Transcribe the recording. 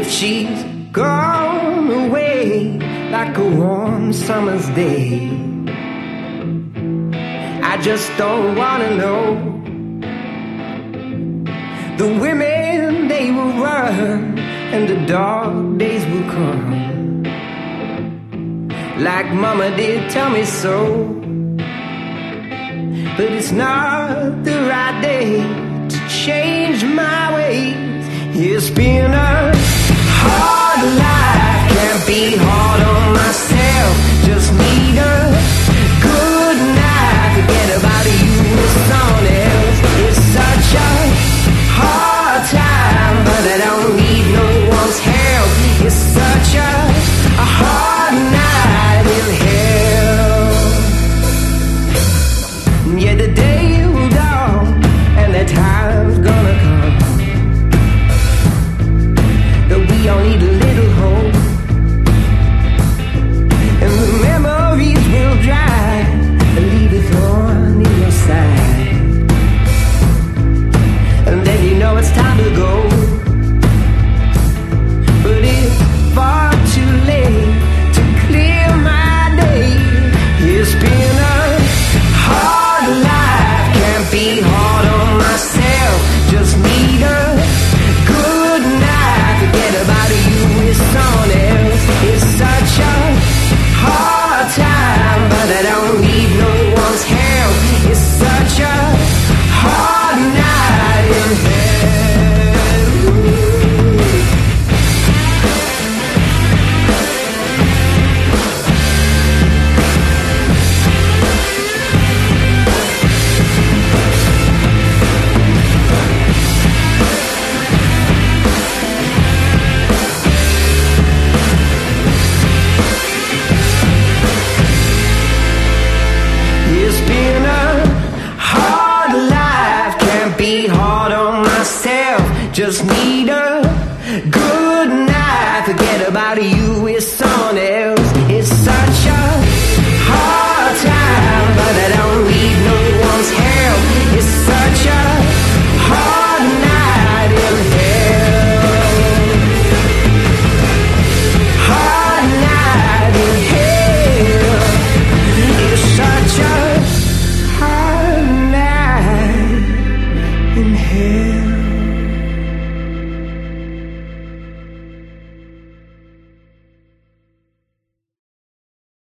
she's gone away like a warm summer's day. I just don't wanna know. The women, they will run and the dark days will come, like mama did tell me so. But it's not the right day to change my ways. It's been a hard life, can't be harder